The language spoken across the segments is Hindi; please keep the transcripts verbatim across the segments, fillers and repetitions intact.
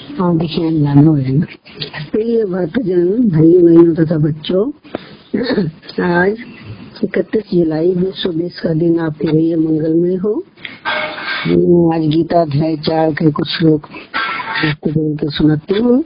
हाँ देखिए लानो है प्रिय भक्तजन, भाई बहनों तथा बच्चों, आज इकतीस जुलाई विश्व देश का दिन आपके लिए मंगलमय हो। आज गीता अध्याय चार के कुछ श्लोक बोल के सुनाती हूँ।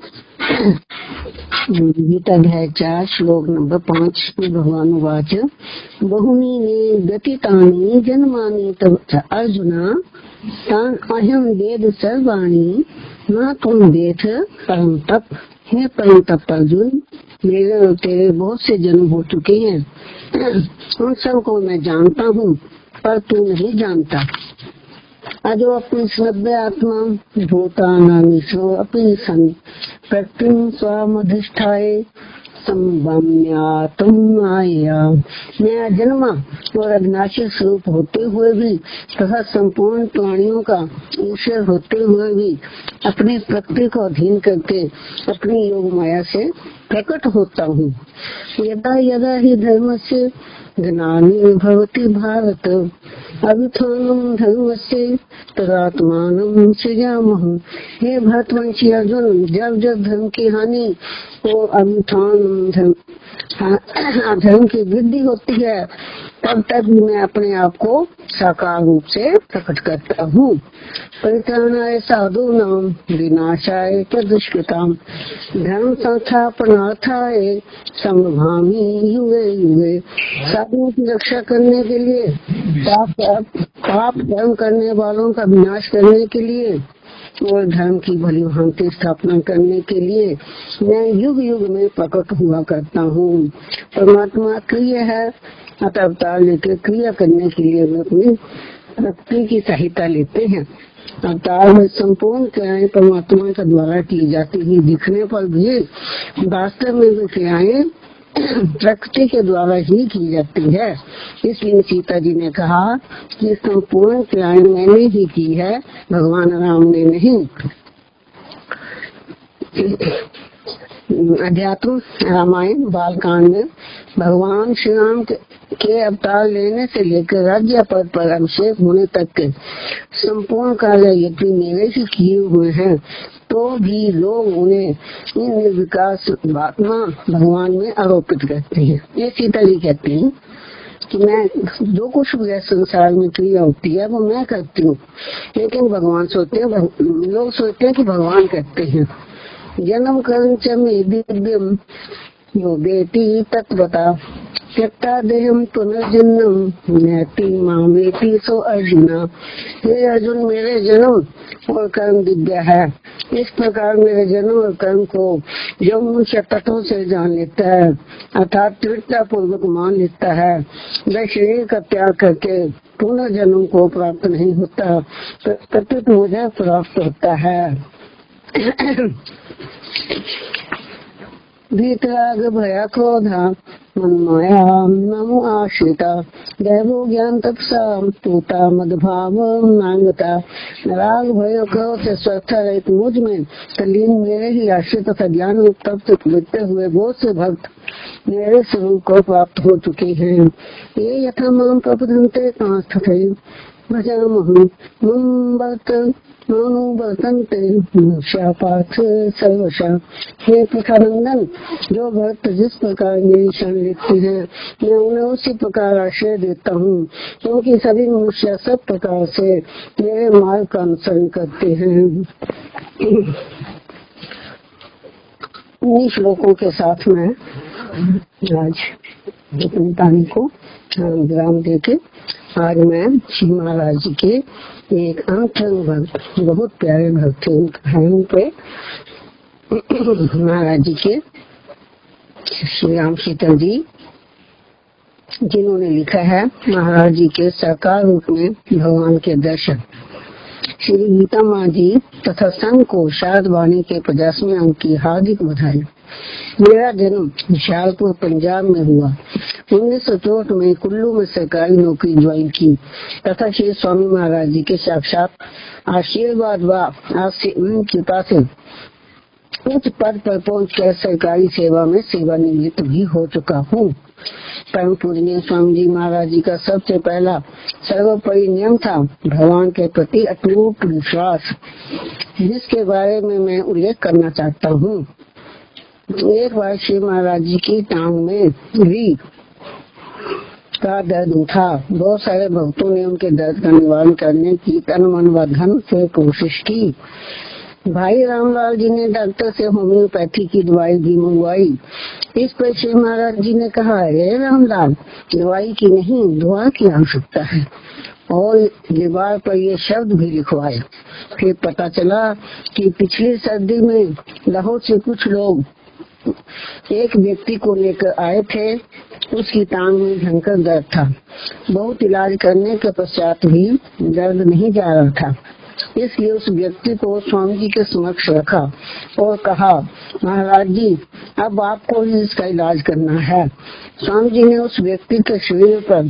गीता अध्याय चार श्लोक नंबर पाँच में भगवान वाच बहुनी ने व्यतीतानि जन्मानि तव अर्जुना तान अहम वेद सर्वाणि न तुम वेद परम तप। हे परम तप अर्जुन, मेरे और तेरे बहुत से जन्म हो चुके हैं, उन सब को मैं जानता हूँ पर तू नहीं जानता। अजो अपनी श्रद्धे आत्मा भूता नामीश्वर अपनी सन प्रकृति स्वामधिष्ठाये संभम्यातम आया। मैं जन्मा और अविनाशी स्वरूप होते हुए भी तथा संपूर्ण प्राणियों का ईश्वर होते हुए भी अपनी प्रकृति को अधीन करके अपनी योग माया से प्रकट होता हूँ। यदा यदा ही धर्म से ज्ञानी भवति भारत अभिथानम धर्म से तदात्मानं सृजामः। हे भरतवंशी अर्जुन, जब जब धर्म की हानि और अभिथान धर्म धर्म की वृद्धि होती है तब तक मैं अपने आप को साकार रूप से प्रकट करता हूँ। परित्राणाय साधूनां विनाशाय च दुष्कृतां धर्म संस्थापनार्थाय संभवामि युगे युगे। साधुओं की रक्षा करने के लिए, पाप पाप धर्म करने वालों का विनाश करने के लिए और धर्म की भली भांति स्थापना करने के लिए मैं युग युग में प्रकट हुआ करता हूँ। परमात्मा क्रिय है, अतः अवतार लेकर क्रिया करने के लिए वे अपनी प्रकृति की सहायता लेते हैं। अवतार में संपूर्ण क्रियाएं परमात्मा के द्वारा की जाती ही दिखने पर भी वास्तव में वे क्रियाएं प्रकृति के द्वारा ही की जाती है। इसलिए सीता जी ने कहा कि संपूर्ण क्रियाएं मैंने ही की है, भगवान राम ने नहीं। अध्यात्म रामायण बालकांड में भगवान श्री राम के अवतार लेने से लेकर राज्य पद पर अभिषेक होने तक के संपूर्ण कार्य यदि मेरे ही किए हुए हैं तो भी लोग उन्हें इन निर्विकास आत्मा भगवान में आरोपित करते हैं। ये सीता जी कहती हैं कि मैं जो कुछ भी संसार में क्रिया होती है वो मैं करती हूँ, लेकिन भगवान सोचते हैं, लोग सोचते हैं कि भगवान करते हैं। जन्म कर्म च मे दिव्यम यो बेटी तत्वता त्यक्ता देहम पुनर्जन्म नैति मामेति सो अर्जुना। हे अर्जुन, मेरे जन्म और कर्म दिव्य है। इस प्रकार मेरे जन्म और कर्म को जो मनुष्य तत्वों से जान लेता है अर्थात दृढ़ता पूर्वक मान लेता है, वह शरीर का त्याग करके पुनर्जन्म को प्राप्त नहीं होता, प्रत्युत मुझे प्राप्त होता है। भीतराग भया क्रोधा मन्माया नमो आश्रिता दैवो ज्ञान तपसा तूता मदभाव नांगता। राग भय क्रोध से स्वस्थ रहित मुझ में तल्लीन मेरे ही आश्रित तथा ज्ञान रूप तप से पवित्र हुए बहुत से भक्त मेरे स्वरूप को प्राप्त हो चुके हैं। ये यथा माम प्रपद्यन्ते तांस्थे भजामहं मम वर्त वर्तन्ते मनुष्या पार्थ सर्वशा। हे पृथानंदन, जो भक्त जिस प्रकार मेरी शरण लेते हैं मैं उन्हें उसी प्रकार आश्रय देता हूँ, क्योंकि सभी मनुष्य सब प्रकार से मेरे मार्ग का अनुसरण करते हैं। इन्हीं श्लोकों के साथ में आज अपनी कहानी को विराम देके आज मैं श्री महाराज जी के एक अंतरंग भक्त, बहुत प्यारे भक्त थे, उन पे महाराज जी के श्री राम सीता जी जिन्होंने लिखा है महाराज जी के साकार रूप में भगवान के दर्शन। श्री गीता माँ जी तथा संघ को शारद वाणी के पचासवें अंक की हार्दिक बधाई। मेरा जन्म विशालपुर पंजाब में हुआ। उन्नीस सौ चौसठ में कुल्लू में सरकारी नौकरी ज्वाइन की तथा श्री स्वामी महाराज जी के साक्षात आशीर्वाद व कृपा से उच्च पद पर पहुंचकर सरकारी सेवा में सेवानिवृत्त भी हो चुका हूँ। परम पूजनीय स्वामी जी महाराज जी का सबसे पहला सर्वोपरि नियम था भगवान के प्रति अटूट विश्वास। जिसके बारे में मैं उल्लेख करना चाहता हूँ। एक बार श्री महाराज जी की टांग में री का दर्द उठा। बहुत सारे भक्तों ने उनके दर्द का निवारण करने की तन मन व धन से कोशिश की। भाई रामलाल जी ने डॉक्टर से होम्योपैथी की दवाई भी मंगवाई। इस पर श्री महाराज जी ने कहा, हे रामलाल, दवाई की नहीं, दुआ की आवश्यकता है, और दीवार पर ये शब्द भी लिखवाए। फिर पता चला कि पिछली सर्दी में लाहौर से कुछ लोग एक व्यक्ति को लेकर आए थे। उसकी टांग में भयंकर दर्द था। बहुत इलाज करने के पश्चात भी दर्द नहीं जा रहा था। इसलिए उस व्यक्ति को स्वामी जी के समक्ष रखा और कहा, महाराज जी, अब आपको ही इसका इलाज करना है। स्वामी जी ने उस व्यक्ति के शरीर पर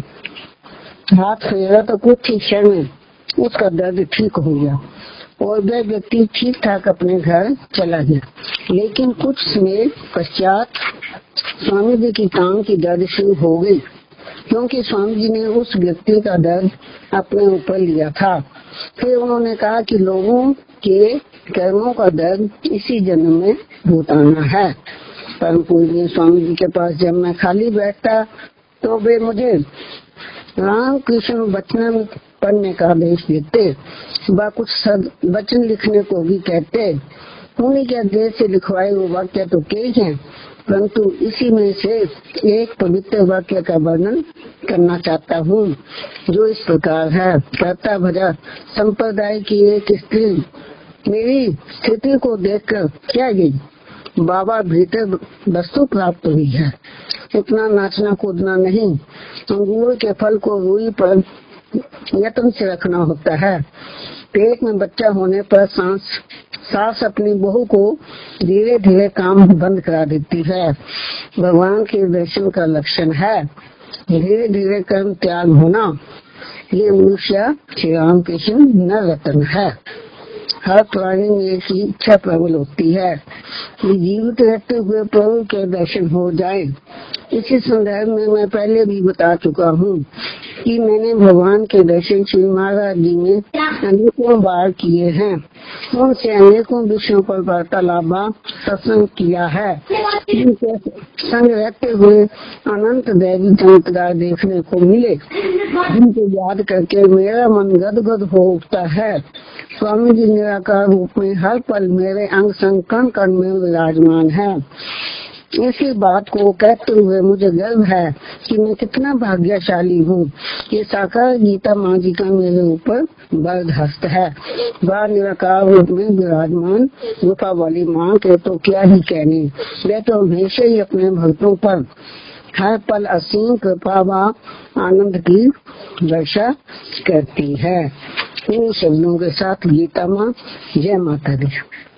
हाथ फेरा तो कुछ ही क्षण में उसका दर्द ठीक हो गया और वह व्यक्ति ठीक ठाक अपने घर चला गया। लेकिन कुछ समय पश्चात स्वामी जी की टांग की दर्द शुरू हो गई, क्योंकि स्वामी जी ने उस व्यक्ति का दर्द अपने ऊपर लिया था। फिर उन्होंने कहा कि लोगों के कर्मों का दर्द इसी जन्म में भुगताना है। परम पूज्य स्वामी जी के पास जब मैं खाली बैठता तो वे मुझे राम कृष्ण वचन पढ़ने का आदेश देते व कुछ वचन लिखने को भी कहते। उन्हीं के आदेश से लिखवाए हुए वाक्य तो कई हैं, परंतु इसी में से एक पवित्र वाक्य का वर्णन करना चाहता हूँ, जो इस प्रकार है। कर्ता भजा संप्रदाय की एक स्त्री मेरी स्थिति को देखकर क्या गई, बाबा भीतर वस्तु प्राप्त हुई है। इतना नाचना कूदना नहीं, अंगूर के फल को रूई पर यत्न से रखना होता है। पेट में बच्चा होने पर सांस सास अपनी बहू को धीरे धीरे काम बंद करा देती है। भगवान के दर्शन का लक्षण है धीरे धीरे कर्म त्याग होना। ये मनुष्य श्री राम कृष्ण न रतन है। हर प्राणी में एक ही इच्छा प्रबल होती है कि जीवित रहते हुए प्रभु के दर्शन हो जाए। इसी संदर्भ में मैं पहले भी बता चुका हूँ कि मैंने भगवान के दर्शन श्री महाराज जी में अनेकों बार किए हैं। उनसे अनेकों विषयों पर वार्तालाप सत्संग किया है। उनके संग रहते हुए अनंत दैवी चमत्कार देखने को मिले, जिनको याद करके मेरा मन गदगद हो उठता है। स्वामी जी निराकार रूप में हर पल मेरे अंग संग कण कण में विराजमान है। इसी बात को कहते हुए मुझे गर्व है कि मैं कितना भाग्यशाली हूँ कि साकार गीता माँ जी का मेरे ऊपर बर्द हस्त है। वह निराकार रूप में विराजमान गुफा वाली माँ के तो क्या ही कहने, वे तो हमेशा ही अपने भक्तों पर हर पल असीम कृपा व आनंद की वर्षा करती है। इन शब्दों के साथ गीता माँ जय माता दी।